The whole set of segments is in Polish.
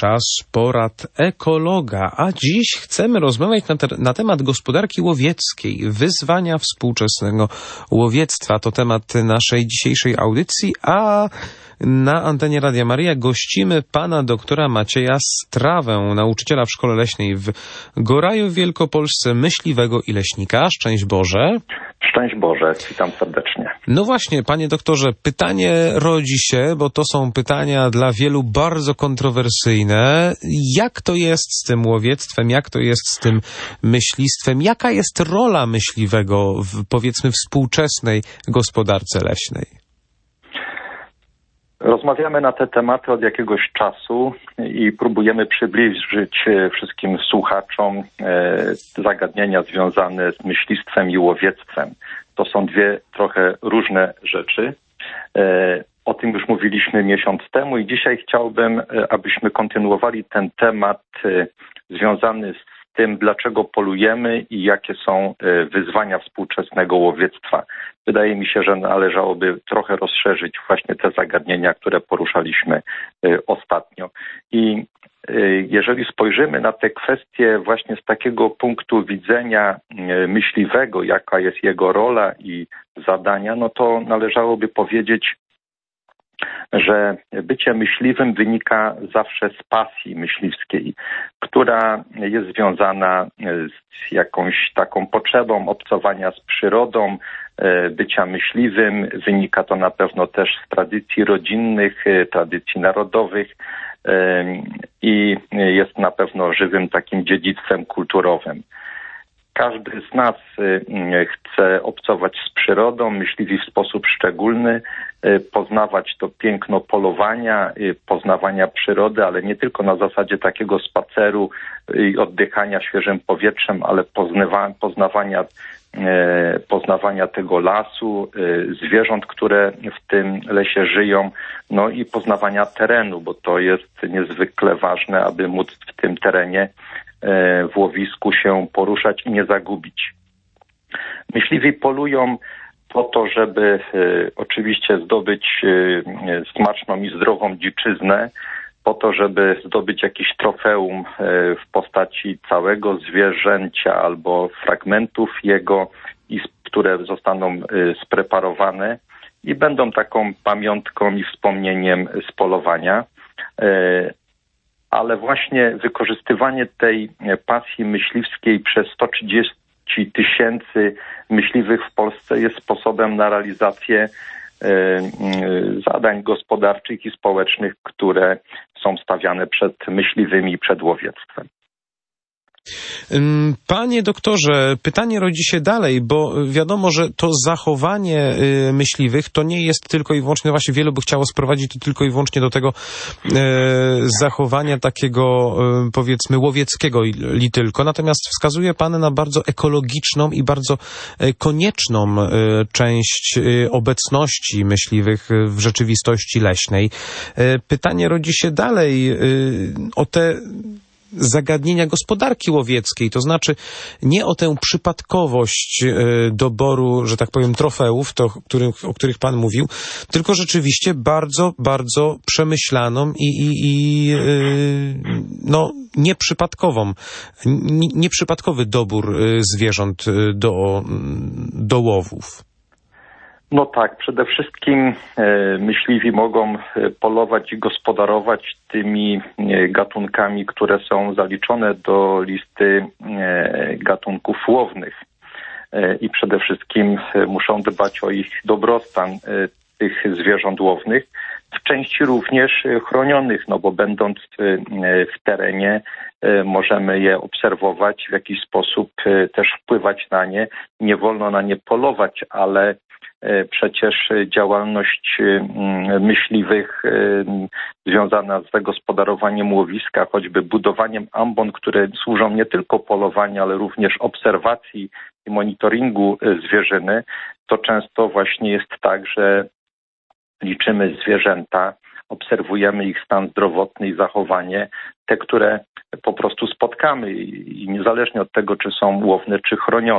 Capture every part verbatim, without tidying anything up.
czas porad ekologa, a dziś chcemy rozmawiać na, te, na temat gospodarki łowieckiej, wyzwania współczesnego łowiectwa. To temat naszej dzisiejszej audycji, a na antenie Radia Maryja gościmy pana doktora Macieja Strawę, nauczyciela w Szkole Leśnej w Goraju w Wielkopolsce, myśliwego i leśnika. Szczęść Boże. Szczęść Boże, witam serdecznie. No właśnie, panie doktorze, pytanie rodzi się, bo to są pytania dla wielu bardzo kontrowersyjne. Jak to jest z tym łowiectwem, jak to jest z tym myślistwem? Jaka jest rola myśliwego w, powiedzmy, współczesnej gospodarce leśnej? Rozmawiamy na te tematy od jakiegoś czasu i próbujemy przybliżyć wszystkim słuchaczom zagadnienia związane z myślistwem i łowiectwem. To są dwie trochę różne rzeczy. O tym już mówiliśmy miesiąc temu i dzisiaj chciałbym, abyśmy kontynuowali ten temat związany z tym, dlaczego polujemy i jakie są wyzwania współczesnego łowiectwa. Wydaje mi się, że należałoby trochę rozszerzyć właśnie te zagadnienia, które poruszaliśmy ostatnio. I jeżeli spojrzymy na te kwestie właśnie z takiego punktu widzenia myśliwego, jaka jest jego rola i zadania, no to należałoby powiedzieć, że bycie myśliwym wynika zawsze z pasji myśliwskiej, która jest związana z jakąś taką potrzebą obcowania z przyrodą, bycia myśliwym. Wynika to na pewno też z tradycji rodzinnych, tradycji narodowych i jest na pewno żywym takim dziedzictwem kulturowym. Każdy z nas chce obcować z przyrodą, myśliwi w sposób szczególny, poznawać to piękno polowania, poznawania przyrody, ale nie tylko na zasadzie takiego spaceru i oddychania świeżym powietrzem, ale poznywa, poznawania, poznawania tego lasu, zwierząt, które w tym lesie żyją, no i poznawania terenu, bo to jest niezwykle ważne, aby móc w tym terenie w łowisku się poruszać i nie zagubić. Myśliwi polują po to, żeby e, oczywiście zdobyć e, smaczną i zdrową dziczyznę, po to, żeby zdobyć jakiś trofeum e, w postaci całego zwierzęcia albo fragmentów jego, i, które zostaną e, spreparowane i będą taką pamiątką i wspomnieniem z polowania. E, ale właśnie wykorzystywanie tej pasji myśliwskiej przez sto trzydzieści tysięcy myśliwych w Polsce jest sposobem na realizację zadań gospodarczych i społecznych, które są stawiane przed myśliwymi i przed łowiectwem. Panie doktorze, pytanie rodzi się dalej, bo wiadomo, że to zachowanie myśliwych to nie jest tylko i wyłącznie, no właśnie wielu by chciało sprowadzić to tylko i wyłącznie do tego e, zachowania takiego, e, powiedzmy, łowieckiego li tylko. Natomiast wskazuje pan na bardzo ekologiczną i bardzo e, konieczną e, część e, obecności myśliwych w rzeczywistości leśnej. E, pytanie rodzi się dalej e, o te zagadnienia gospodarki łowieckiej, to znaczy nie o tę przypadkowość doboru, że tak powiem, trofeów, to, których, o których pan mówił, tylko rzeczywiście bardzo, bardzo przemyślaną i, i, i no, nieprzypadkową, nieprzypadkowy dobór zwierząt do, do łowów. No tak, przede wszystkim e, myśliwi mogą polować i gospodarować tymi e, gatunkami, które są zaliczone do listy e, gatunków łownych. E, I przede wszystkim e, muszą dbać o ich dobrostan, e, tych zwierząt łownych, w części również e, chronionych, no bo będąc e, w terenie e, możemy je obserwować, w jakiś sposób e, też wpływać na nie. Nie wolno na nie polować, ale przecież działalność myśliwych związana z zagospodarowaniem łowiska, choćby budowaniem ambon, które służą nie tylko polowaniu, ale również obserwacji i monitoringu zwierzyny, to często właśnie jest tak, że liczymy zwierzęta, obserwujemy ich stan zdrowotny i zachowanie, te, które po prostu spotkamy i niezależnie od tego, czy są łowne, czy chronione.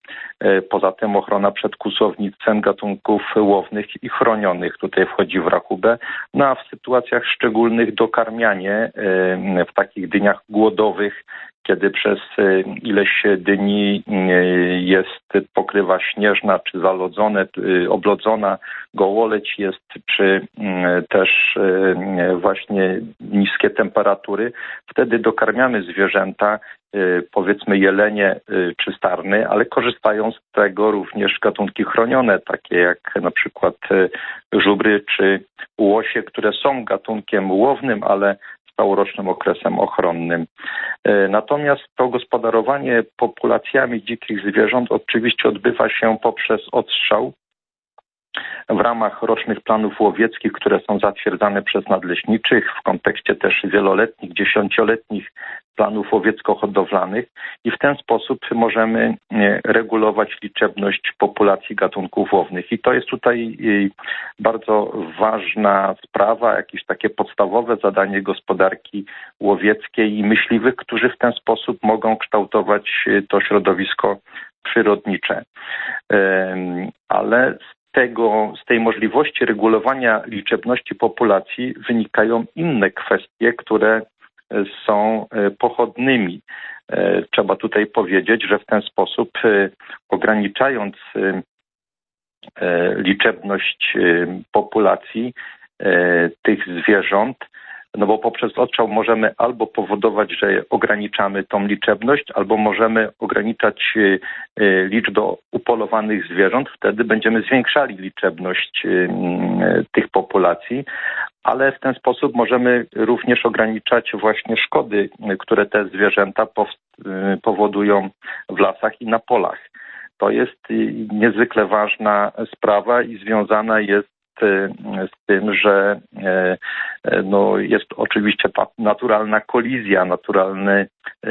Poza tym ochrona przed kłusownictwem gatunków łownych i chronionych tutaj wchodzi w rachubę. No a w sytuacjach szczególnych dokarmianie w takich dniach głodowych, kiedy przez ileś dni jest pokrywa śnieżna, czy zalodzone, oblodzona, gołoleć jest, czy też właśnie niskie temperatury, wtedy dokarmiamy zwierzęta, powiedzmy jelenie czy sarny, ale korzystają z tego również gatunki chronione, takie jak na przykład żubry czy łosie, które są gatunkiem łownym, ale z całorocznym okresem ochronnym. Natomiast to gospodarowanie populacjami dzikich zwierząt oczywiście odbywa się poprzez odstrzał w ramach rocznych planów łowieckich, które są zatwierdzane przez nadleśniczych w kontekście też wieloletnich, dziesięcioletnich planów łowiecko-hodowlanych i w ten sposób możemy regulować liczebność populacji gatunków łownych. I to jest tutaj bardzo ważna sprawa, jakieś takie podstawowe zadanie gospodarki łowieckiej i myśliwych, którzy w ten sposób mogą kształtować to środowisko przyrodnicze. Ale Tego, z tej możliwości regulowania liczebności populacji wynikają inne kwestie, które są pochodnymi. Trzeba tutaj powiedzieć, że w ten sposób ograniczając liczebność populacji tych zwierząt, no bo poprzez odstrzał możemy albo powodować, że ograniczamy tą liczebność, albo możemy ograniczać liczbę upolowanych zwierząt. Wtedy będziemy zwiększali liczebność tych populacji, ale w ten sposób możemy również ograniczać właśnie szkody, które te zwierzęta powodują w lasach i na polach. To jest niezwykle ważna sprawa i związana jest z tym, że no, jest oczywiście naturalna kolizja, naturalne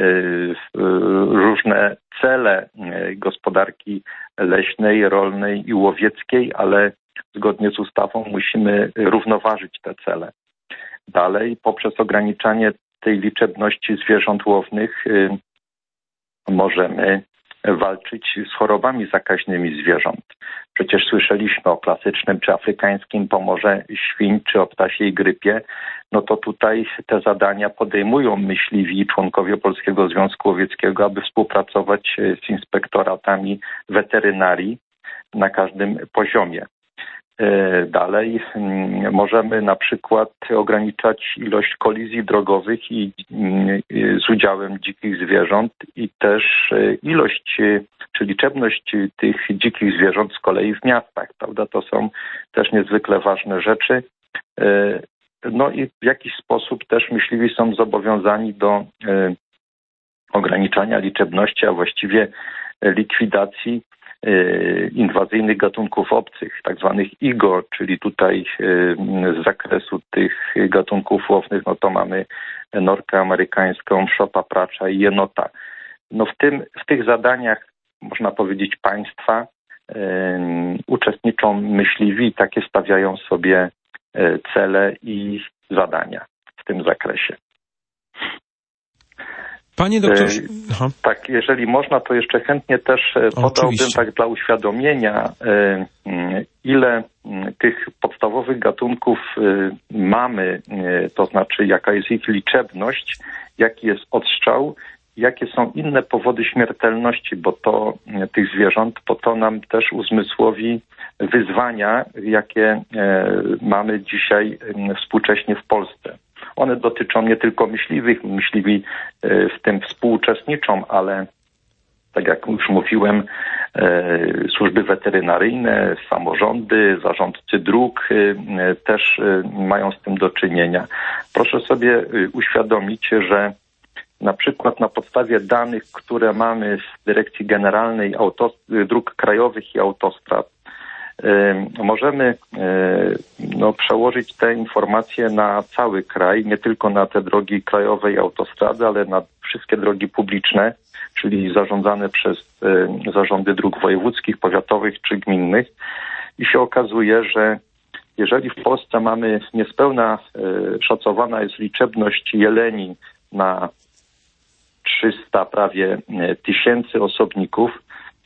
różne cele gospodarki leśnej, rolnej i łowieckiej, ale zgodnie z ustawą musimy równoważyć te cele. Dalej, poprzez ograniczanie tej liczebności zwierząt łownych możemy walczyć z chorobami zakaźnymi zwierząt. Przecież słyszeliśmy o klasycznym czy afrykańskim pomorze świń, czy o ptasiej grypie. No to tutaj te zadania podejmują myśliwi i członkowie Polskiego Związku Łowieckiego, aby współpracować z inspektoratami weterynarii na każdym poziomie. Dalej możemy na przykład ograniczać ilość kolizji drogowych i z udziałem dzikich zwierząt i też ilość czy liczebność tych dzikich zwierząt z kolei w miastach, prawda? To są też niezwykle ważne rzeczy. No i w jakiś sposób też myśliwi są zobowiązani do ograniczania liczebności, a właściwie likwidacji inwazyjnych gatunków obcych, tak zwanych I G O, czyli tutaj z zakresu tych gatunków łownych, no to mamy norkę amerykańską, szopa pracza i jenota. No w tym, w tych zadaniach, można powiedzieć, państwa um, uczestniczą myśliwi, takie stawiają sobie cele i zadania w tym zakresie. Panie doktorze... Aha. Tak, jeżeli można, to jeszcze chętnie też podałbym Oczywiście. tak dla uświadomienia, ile tych podstawowych gatunków mamy, to znaczy jaka jest ich liczebność, jaki jest odstrzał, jakie są inne powody śmiertelności, bo to tych zwierząt, bo to nam też uzmysłowi wyzwania, jakie mamy dzisiaj współcześnie w Polsce. One dotyczą nie tylko myśliwych, myśliwi w tym współuczestniczą, ale tak jak już mówiłem, służby weterynaryjne, samorządy, zarządcy dróg też mają z tym do czynienia. Proszę sobie uświadomić, że na przykład na podstawie danych, które mamy z Dyrekcji Generalnej Autost- Dróg Krajowych i Autostrad, możemy no, przełożyć te informacje na cały kraj, nie tylko na te drogi krajowe i autostrady, ale na wszystkie drogi publiczne, czyli zarządzane przez zarządy dróg wojewódzkich, powiatowych czy gminnych. I się okazuje, że jeżeli w Polsce mamy niespełna szacowana jest liczebność jeleni na trzysta prawie tysięcy osobników,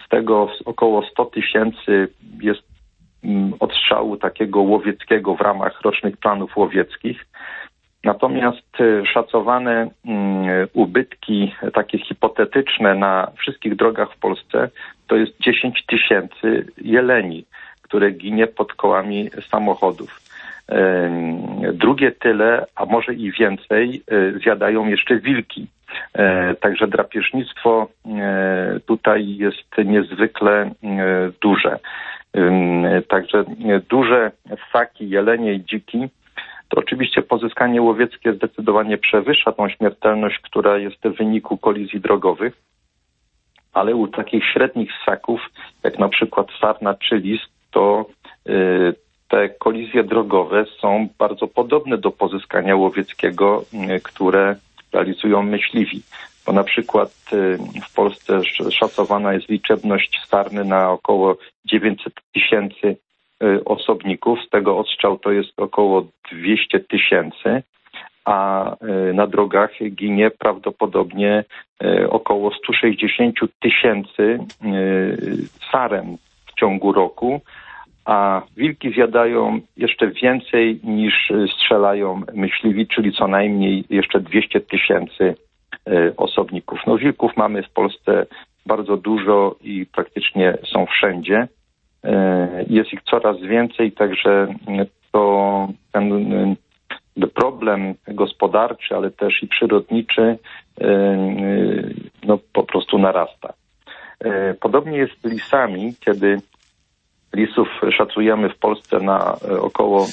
Z tego około sto tysięcy jest odstrzału takiego łowieckiego w ramach rocznych planów łowieckich. Natomiast szacowane ubytki takie hipotetyczne na wszystkich drogach w Polsce to jest dziesięć tysięcy jeleni, które ginie pod kołami samochodów. Drugie tyle, a może i więcej, zjadają jeszcze wilki. Także drapieżnictwo tutaj jest niezwykle duże. Także duże ssaki, jelenie i dziki, to oczywiście pozyskanie łowieckie zdecydowanie przewyższa tą śmiertelność, która jest w wyniku kolizji drogowych, ale u takich średnich ssaków, jak na przykład sarna czy lis, to y, te kolizje drogowe są bardzo podobne do pozyskania łowieckiego, y, które realizują myśliwi. Bo na przykład y, w Polsce szacowana jest liczebność sarny na około dziewięćset tysięcy osobników, z tego odstrzał to jest około dwieście tysięcy, a na drogach ginie prawdopodobnie około sto sześćdziesiąt tysięcy saren w ciągu roku, a wilki zjadają jeszcze więcej niż strzelają myśliwi, czyli co najmniej jeszcze dwieście tysięcy osobników. No wilków mamy w Polsce bardzo dużo i praktycznie są wszędzie. Jest ich coraz więcej, także to ten problem gospodarczy, ale też i przyrodniczy no, po prostu narasta. Podobnie jest z lisami, kiedy lisów szacujemy w Polsce na około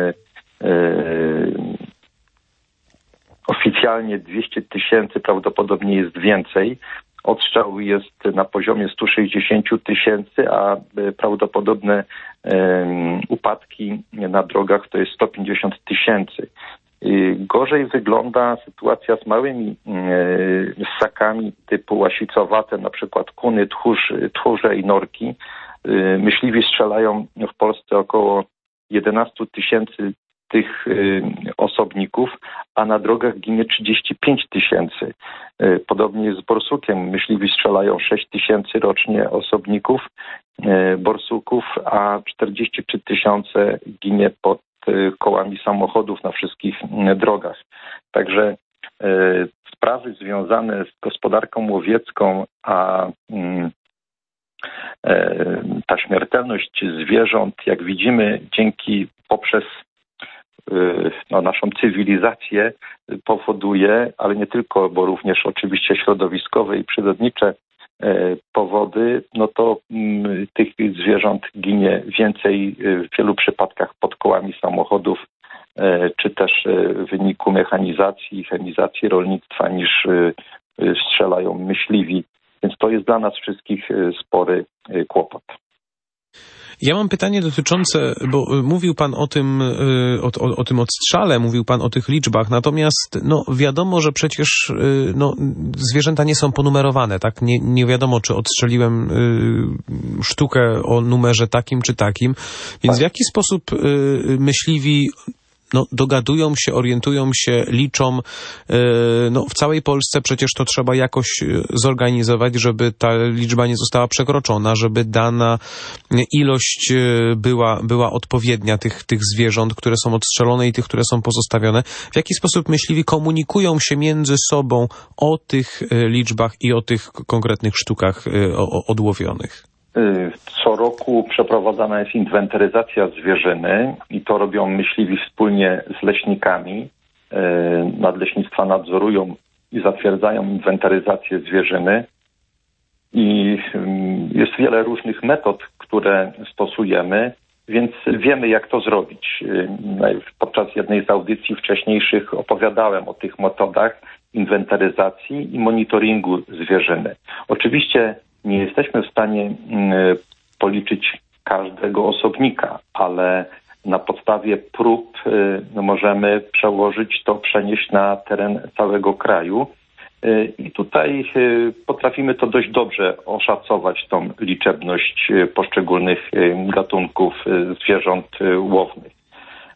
oficjalnie dwieście tysięcy, prawdopodobnie jest więcej. Odstrzał jest na poziomie sto sześćdziesiąt tysięcy, a prawdopodobne um, upadki na drogach to jest sto pięćdziesiąt tysięcy. Gorzej wygląda sytuacja z małymi um, ssakami typu łasicowate, na przykład kuny, tchórz, tchórze i norki. Um, myśliwi strzelają w Polsce około jedenaście tysięcy tych y, osobników, a na drogach ginie trzydzieści pięć tysięcy. Y, podobnie jest z borsukiem. Myśliwi strzelają sześć tysięcy rocznie osobników, y, borsuków, a czterdzieści trzy tysiące ginie pod y, kołami samochodów na wszystkich y, drogach. Także y, sprawy związane z gospodarką łowiecką, a y, ta śmiertelność zwierząt, jak widzimy, dzięki poprzez no, naszą cywilizację powoduje, ale nie tylko, bo również oczywiście środowiskowe i przyrodnicze powody, no to m, tych zwierząt ginie więcej w wielu przypadkach pod kołami samochodów, czy też w wyniku mechanizacji i chemizacji rolnictwa, niż strzelają myśliwi. Więc to jest dla nas wszystkich spory kłopot. Ja mam pytanie dotyczące, bo mówił pan o tym, o, o, o tym odstrzale, mówił pan o tych liczbach, natomiast no wiadomo, że przecież no, zwierzęta nie są ponumerowane, tak? Nie, nie wiadomo, czy odstrzeliłem y, sztukę o numerze takim czy takim, więc w jaki sposób y, myśliwi no, dogadują się, orientują się, liczą. No, w całej Polsce przecież to trzeba jakoś zorganizować, żeby ta liczba nie została przekroczona, żeby dana ilość była, była odpowiednia tych, tych zwierząt, które są odstrzelone i tych, które są pozostawione. W jaki sposób myśliwi komunikują się między sobą o tych liczbach i o tych konkretnych sztukach odłowionych? Co roku przeprowadzana jest inwentaryzacja zwierzyny i to robią myśliwi wspólnie z leśnikami. Nadleśnictwa nadzorują i zatwierdzają inwentaryzację zwierzyny i jest wiele różnych metod, które stosujemy, więc wiemy, jak to zrobić. Podczas jednej z audycji wcześniejszych opowiadałem o tych metodach inwentaryzacji i monitoringu zwierzyny. Oczywiście nie jesteśmy w stanie policzyć każdego osobnika, ale na podstawie prób no, możemy przełożyć to, przenieść na teren całego kraju. I tutaj potrafimy to dość dobrze oszacować, tą liczebność poszczególnych gatunków zwierząt łownych.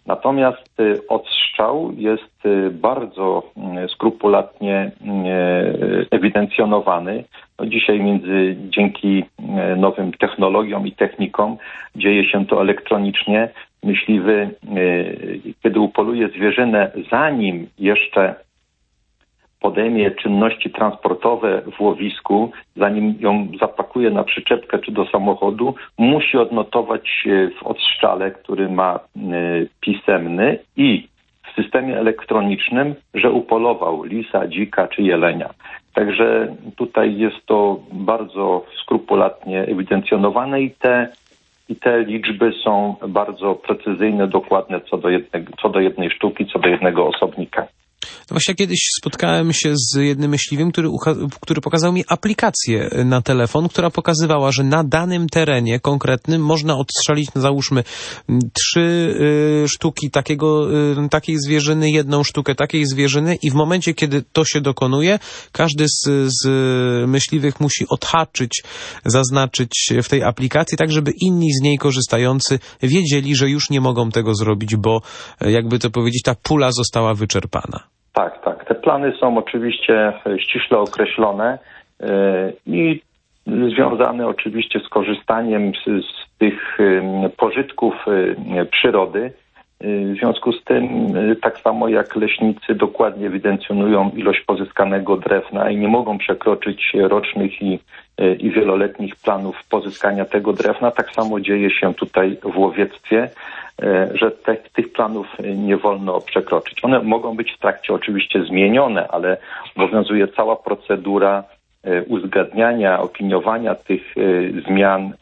Natomiast odstrzał jest bardzo skrupulatnie ewidencjonowany. No dzisiaj między, dzięki nowym technologiom i technikom dzieje się to elektronicznie. Myśliwy, kiedy upoluje zwierzynę, zanim jeszcze podejmie czynności transportowe w łowisku, zanim ją zapakuje na przyczepkę czy do samochodu, musi odnotować w odstrzale, który ma pisemny i w systemie elektronicznym, że upolował lisa, dzika czy jelenia. Także tutaj jest to bardzo skrupulatnie ewidencjonowane i te, i te liczby są bardzo precyzyjne, dokładne co do, jednego, co do jednej sztuki, co do jednego osobnika. No właśnie kiedyś spotkałem się z jednym myśliwym, który, który pokazał mi aplikację na telefon, która pokazywała, że na danym terenie konkretnym można odstrzelić, no załóżmy, trzy y, sztuki takiego, y, takiej zwierzyny, jedną sztukę takiej zwierzyny i w momencie, kiedy to się dokonuje, każdy z, z myśliwych musi odhaczyć, zaznaczyć w tej aplikacji, tak żeby inni z niej korzystający wiedzieli, że już nie mogą tego zrobić, bo jakby to powiedzieć, ta pula została wyczerpana. Tak, tak. Te plany są oczywiście ściśle określone i związane oczywiście z korzystaniem z, z tych pożytków przyrody. W związku z tym, tak samo jak leśnicy dokładnie ewidencjonują ilość pozyskanego drewna i nie mogą przekroczyć rocznych i, i wieloletnich planów pozyskania tego drewna, tak samo dzieje się tutaj w łowiectwie, że te, tych planów nie wolno przekroczyć. One mogą być w trakcie oczywiście zmienione, ale obowiązuje cała procedura uzgadniania, opiniowania tych zmian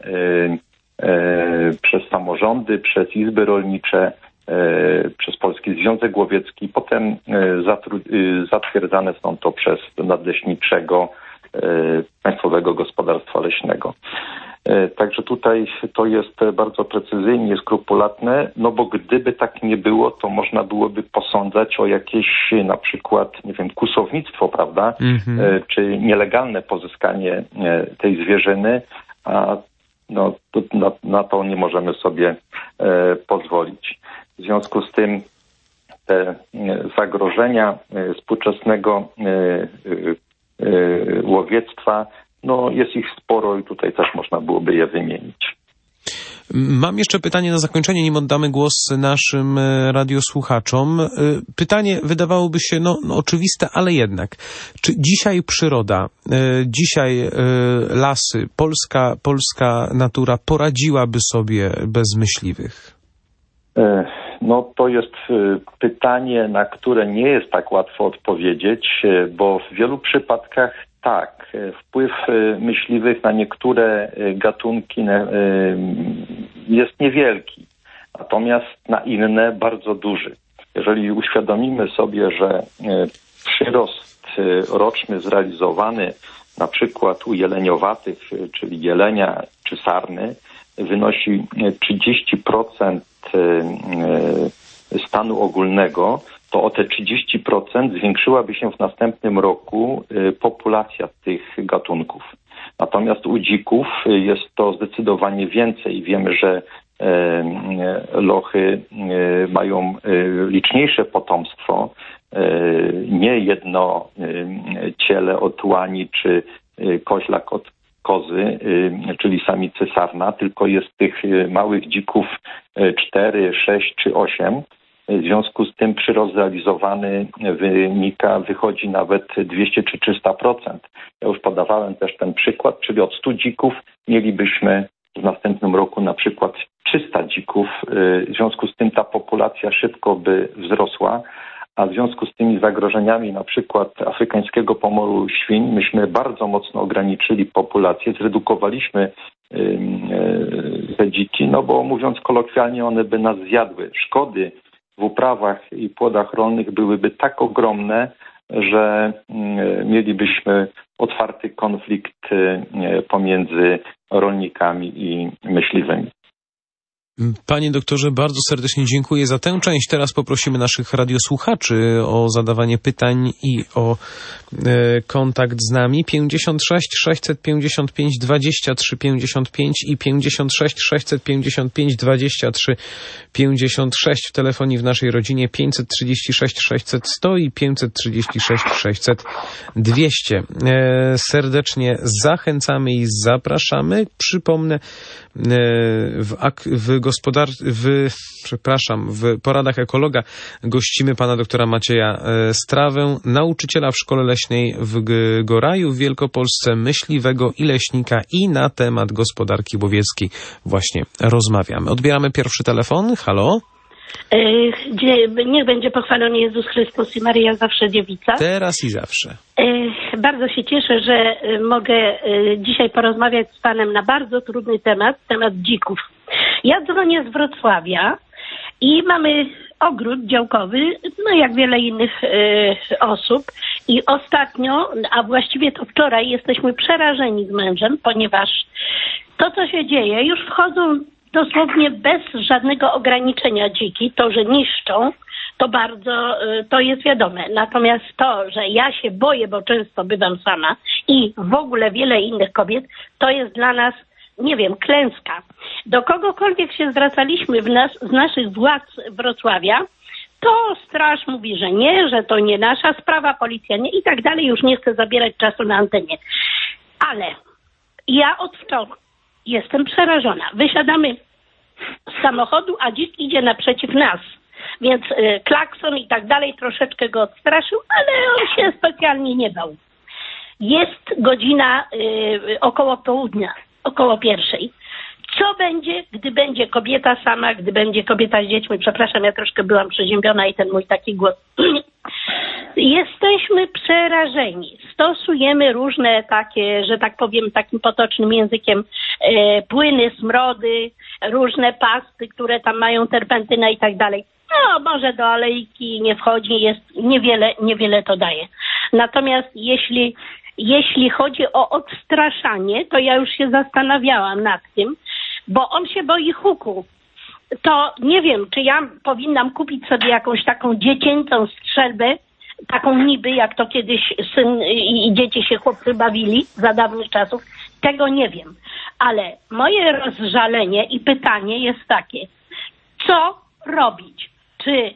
przez samorządy, przez izby rolnicze, przez Polski Związek Łowiecki. Potem zatwierdzane są to przez Nadleśniczego Państwowego Gospodarstwa Leśnego. Także tutaj to jest bardzo precyzyjnie, skrupulatne, no bo gdyby tak nie było, to można byłoby posądzać o jakieś na przykład, nie wiem, kusownictwo, prawda, mm-hmm. czy nielegalne pozyskanie tej zwierzyny, a no, to, na, na to nie możemy sobie e, pozwolić. W związku z tym te zagrożenia współczesnego e, e, łowiectwa, no jest ich sporo i tutaj też można byłoby je wymienić. Mam jeszcze pytanie na zakończenie, nim oddamy głos naszym radiosłuchaczom. Pytanie wydawałoby się no, no oczywiste, ale jednak. Czy dzisiaj przyroda, dzisiaj lasy, polska, polska natura poradziłaby sobie bez myśliwych? No to jest pytanie, na które nie jest tak łatwo odpowiedzieć, bo w wielu przypadkach tak, wpływ myśliwych na niektóre gatunki jest niewielki, natomiast na inne bardzo duży. Jeżeli uświadomimy sobie, że przyrost roczny zrealizowany na przykład u jeleniowatych, czyli jelenia czy sarny, wynosi trzydzieści procent stanu ogólnego, to o te trzydzieści procent zwiększyłaby się w następnym roku populacja tych gatunków. Natomiast u dzików jest to zdecydowanie więcej. Wiemy, że lochy mają liczniejsze potomstwo, nie jedno ciele od łani czy koźlak od kozy, czyli samicy sarna, tylko jest tych małych dzików cztery, sześć czy osiem. W związku z tym przyrost zrealizowany wynika, wychodzi nawet dwieście czy trzysta procent. Ja już podawałem też ten przykład, czyli od stu dzików mielibyśmy w następnym roku na przykład trzysta dzików. W związku z tym ta populacja szybko by wzrosła, a w związku z tymi zagrożeniami na przykład afrykańskiego pomoru świń myśmy bardzo mocno ograniczyli populację, zredukowaliśmy te dziki, no bo mówiąc kolokwialnie, one by nas zjadły. Szkody w uprawach i płodach rolnych byłyby tak ogromne, że mielibyśmy otwarty konflikt pomiędzy rolnikami i myśliwymi. Panie doktorze, bardzo serdecznie dziękuję za tę część. Teraz poprosimy naszych radiosłuchaczy o zadawanie pytań i o e, kontakt z nami. pięćdziesiąt sześć sześćset pięćdziesiąt pięć dwadzieścia trzy pięćdziesiąt pięć i pięćdziesiąt sześć sześćset pięćdziesiąt pięć dwadzieścia trzy pięćdziesiąt sześć w telefonii w naszej rodzinie pięćset trzydzieści sześć sześćset sto i pięćset trzydzieści sześć sześćset dwieście. E, serdecznie zachęcamy i zapraszamy. Przypomnę, e, w, ak- w gospodar... w, przepraszam, w poradach ekologa gościmy pana doktora Macieja Strawę, nauczyciela w szkole leśnej w Goraju w Wielkopolsce, myśliwego i leśnika, i na temat gospodarki łowieckiej właśnie rozmawiamy. Odbieramy pierwszy telefon. Halo? Niech będzie pochwalony Jezus Chrystus i Maryja zawsze dziewica. Teraz i zawsze. Bardzo się cieszę, że mogę dzisiaj porozmawiać z panem na bardzo trudny temat, temat dzików. Ja dzwonię z Wrocławia i mamy ogród działkowy, no jak wiele innych y, osób. I ostatnio, a właściwie to wczoraj, jesteśmy przerażeni z mężem, ponieważ to, co się dzieje, już wchodzą dosłownie bez żadnego ograniczenia dziki. To, że niszczą, to bardzo, y, to jest wiadome. Natomiast to, że ja się boję, bo często bywam sama i w ogóle wiele innych kobiet, to jest dla nas, nie wiem, klęska. Do kogokolwiek się zwracaliśmy w nas, z naszych władz Wrocławia, to straż mówi, że nie, że to nie nasza sprawa, policja nie i tak dalej. Już nie chcę zabierać czasu na antenie. Ale ja od wczoraj jestem przerażona. Wysiadamy z samochodu, a dzik idzie naprzeciw nas. Więc y, klakson i tak dalej troszeczkę go odstraszył, ale on się specjalnie nie bał. Jest godzina y, około południa. Około pierwszej. Co będzie, gdy będzie kobieta sama, gdy będzie kobieta z dziećmi? Przepraszam, ja troszkę byłam przeziębiona i ten mój taki głos. Jesteśmy przerażeni. Stosujemy różne takie, że tak powiem takim potocznym językiem, e, płyny, smrody, różne pasty, które tam mają terpentynę i tak dalej. No, może do alejki nie wchodzi, jest niewiele, niewiele to daje. Natomiast jeśli Jeśli chodzi o odstraszanie, to ja już się zastanawiałam nad tym, bo on się boi huku. To nie wiem, czy ja powinnam kupić sobie jakąś taką dziecięcą strzelbę, taką niby, jak to kiedyś syn i dzieci się chłopcy bawili za dawnych czasów. Tego nie wiem. Ale moje rozżalenie i pytanie jest takie, co robić? Czy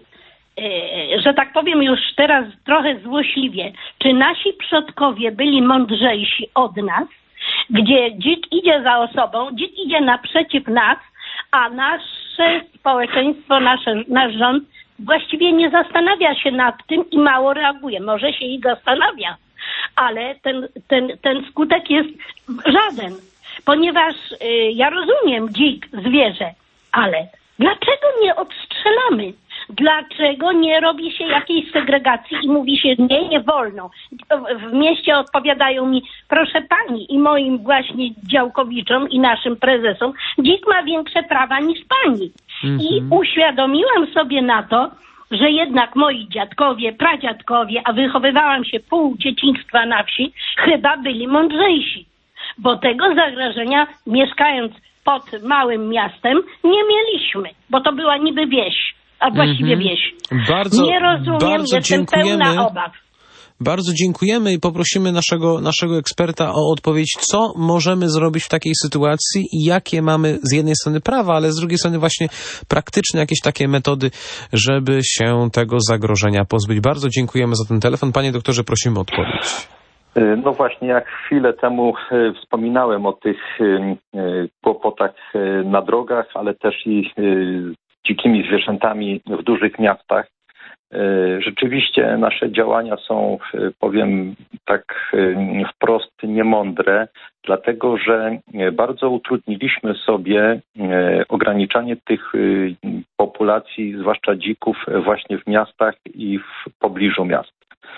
że tak powiem już teraz trochę złośliwie, czy nasi przodkowie byli mądrzejsi od nas, gdzie dzik idzie za osobą, dzik idzie naprzeciw nas, a nasze społeczeństwo, nasze, nasz rząd właściwie nie zastanawia się nad tym i mało reaguje. Może się i zastanawia, ale ten, ten, ten skutek jest żaden, ponieważ y, ja rozumiem dzik, zwierzę, ale dlaczego nie odstrzelamy? Dlaczego nie robi się jakiejś segregacji i mówi się nie, nie wolno? W mieście odpowiadają mi, proszę pani, i moim właśnie działkowiczom i naszym prezesom, dzik ma większe prawa niż pani. Mm-hmm. I uświadomiłam sobie na to, że jednak moi dziadkowie, pradziadkowie, a wychowywałam się pół dzieciństwa na wsi, chyba byli mądrzejsi. Bo tego zagrożenia, mieszkając pod małym miastem, nie mieliśmy, bo to była niby wieś. A właściwie mm-hmm. wieś. Bardzo, nie rozumiem, bardzo jestem dziękujemy. pełna obaw. Bardzo dziękujemy i poprosimy naszego, naszego eksperta o odpowiedź, co możemy zrobić w takiej sytuacji i jakie mamy z jednej strony prawa, ale z drugiej strony właśnie praktyczne jakieś takie metody, żeby się tego zagrożenia pozbyć. Bardzo dziękujemy za ten telefon. Panie doktorze, prosimy o odpowiedź. No właśnie, jak chwilę temu wspominałem o tych kłopotach na drogach, ale też i dzikimi zwierzętami w dużych miastach. Rzeczywiście nasze działania są, powiem tak wprost, niemądre, dlatego że bardzo utrudniliśmy sobie ograniczanie tych populacji, zwłaszcza dzików, właśnie w miastach i w pobliżu miast.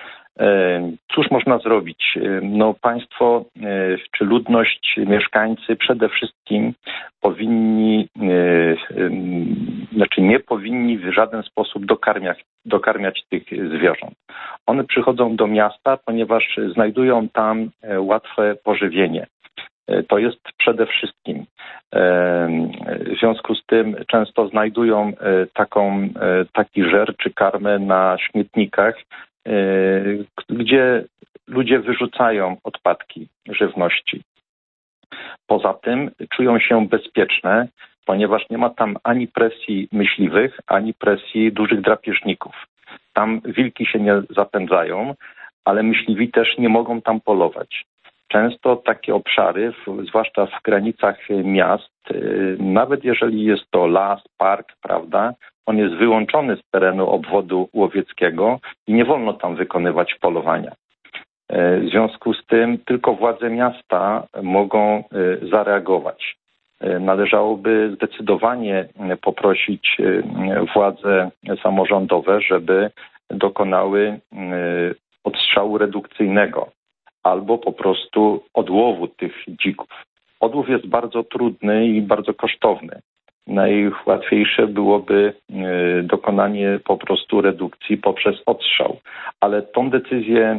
Cóż można zrobić? No państwo czy ludność, mieszkańcy przede wszystkim powinni, znaczy nie powinni w żaden sposób dokarmiać, dokarmiać tych zwierząt. One przychodzą do miasta, ponieważ znajdują tam łatwe pożywienie. To jest przede wszystkim. W związku z tym często znajdują taką, taki żer czy karmę na śmietnikach, gdzie ludzie wyrzucają odpadki żywności. Poza tym czują się bezpieczne, ponieważ nie ma tam ani presji myśliwych, ani presji dużych drapieżników. Tam wilki się nie zapędzają, ale myśliwi też nie mogą tam polować. Często takie obszary, zwłaszcza w granicach miast, nawet jeżeli jest to las, park, prawda, on jest wyłączony z terenu obwodu łowieckiego i nie wolno tam wykonywać polowania. W związku z tym tylko władze miasta mogą zareagować. Należałoby zdecydowanie poprosić władze samorządowe, żeby dokonały odstrzału redukcyjnego albo po prostu odłowu tych dzików. Odłów jest bardzo trudny i bardzo kosztowny. Najłatwiejsze byłoby dokonanie po prostu redukcji poprzez odstrzał. Ale tą decyzję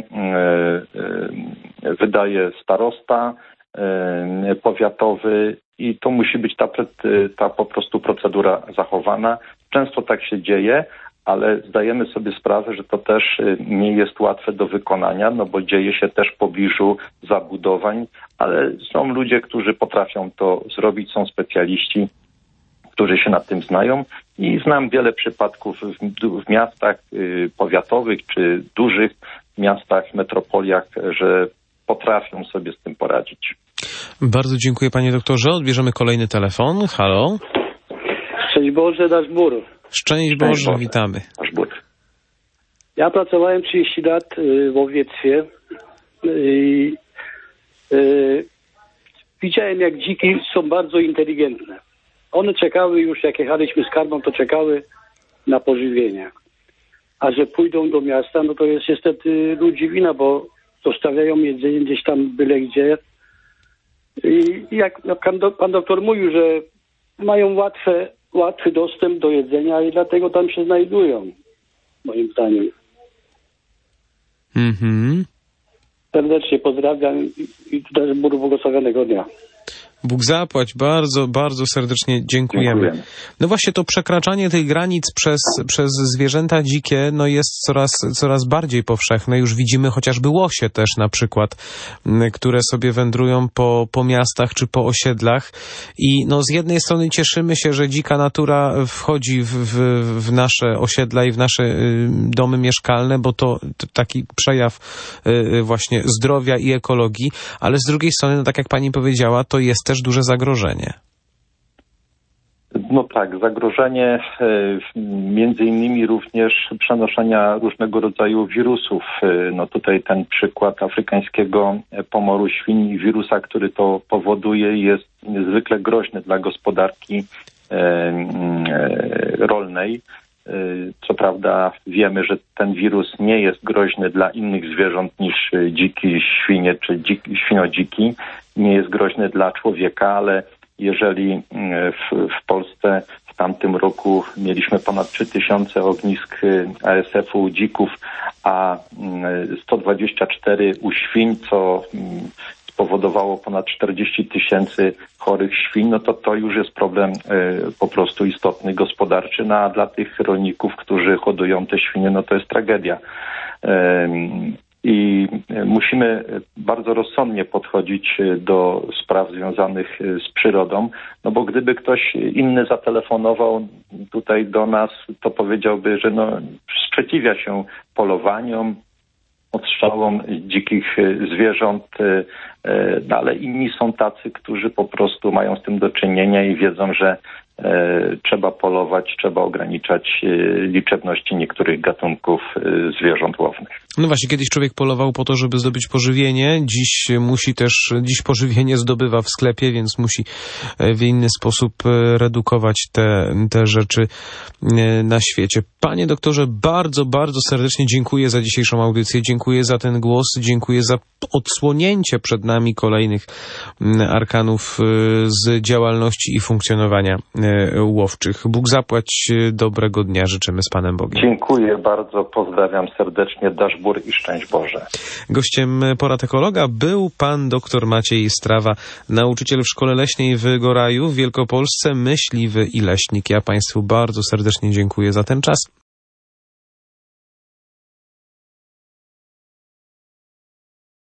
wydaje starosta powiatowy i to musi być ta, ta po prostu procedura zachowana. Często tak się dzieje, ale zdajemy sobie sprawę, że to też nie jest łatwe do wykonania, no bo dzieje się też w pobliżu zabudowań, ale są ludzie, którzy potrafią to zrobić, są specjaliści, którzy się nad tym znają i znam wiele przypadków w, w miastach y, powiatowych czy dużych miastach, metropoliach, że potrafią sobie z tym poradzić. Bardzo dziękuję, panie doktorze. Odbierzemy kolejny telefon. Halo? Szczęść Boże, nasz Bór. Szczęść Boże, Boże. Witamy. Nasz Bór. Ja pracowałem trzydzieści lat w łowiectwie i y, widziałem, jak dziki są bardzo inteligentne. One czekały już, jak jechaliśmy z karmą, to czekały na pożywienie. A że pójdą do miasta, no to jest niestety ludzi wina, bo zostawiają jedzenie gdzieś tam byle gdzie. I jak pan doktor mówił, że mają łatwe, łatwy dostęp do jedzenia i dlatego tam się znajdują, moim zdaniem. Mhm. Serdecznie pozdrawiam i tutaj Bóg błogosławionego dnia. Bóg zapłać, bardzo, bardzo serdecznie dziękujemy. Dziękujemy. No właśnie to przekraczanie tych granic przez, przez zwierzęta dzikie no jest coraz, coraz bardziej powszechne. Już widzimy chociażby łosie też na przykład, które sobie wędrują po, po miastach czy po osiedlach. I no z jednej strony cieszymy się, że dzika natura wchodzi w, w, w nasze osiedla i w nasze y, domy mieszkalne, bo to, to taki przejaw y, właśnie zdrowia i ekologii, ale z drugiej strony, no tak jak pani powiedziała, to jest też duże zagrożenie. No tak, zagrożenie między innymi również przenoszenia różnego rodzaju wirusów. No tutaj ten przykład afrykańskiego pomoru świń, wirusa, który to powoduje, jest niezwykle groźny dla gospodarki rolnej. Co prawda wiemy, że ten wirus nie jest groźny dla innych zwierząt niż dziki, świnie czy dziki, świniodziki. Nie jest groźny dla człowieka, ale jeżeli w, w Polsce w tamtym roku mieliśmy ponad trzy tysiące ognisk A S F-u u dzików, a sto dwadzieścia cztery u świń, co spowodowało ponad czterdzieści tysięcy chorych świń, no to to już jest problem y, po prostu istotny, gospodarczy, no a dla tych rolników, którzy hodują te świnie, no to jest tragedia. Y, I musimy bardzo rozsądnie podchodzić do spraw związanych z przyrodą, no bo gdyby ktoś inny zatelefonował tutaj do nas, to powiedziałby, że no, sprzeciwia się polowaniom, odstrzałom dzikich zwierząt, no ale inni są tacy, którzy po prostu mają z tym do czynienia i wiedzą, że trzeba polować, trzeba ograniczać liczebności niektórych gatunków zwierząt łownych. No właśnie, kiedyś człowiek polował po to, żeby zdobyć pożywienie, dziś musi też, dziś pożywienie zdobywa w sklepie, więc musi w inny sposób redukować te, te rzeczy na świecie. Panie doktorze, bardzo, bardzo serdecznie dziękuję za dzisiejszą audycję, dziękuję za ten głos, dziękuję za odsłonięcie przed nami kolejnych arkanów z działalności i funkcjonowania łowczych. Bóg zapłać, dobrego dnia, życzymy z Panem Bogiem. Dziękuję bardzo, pozdrawiam serdecznie, dasz gór i szczęść Boże. Gościem Porad Ekologa był pan dr Maciej Strawa, nauczyciel w Szkole Leśnej w Goraju w Wielkopolsce, myśliwy i leśnik. Ja państwu bardzo serdecznie dziękuję za ten czas.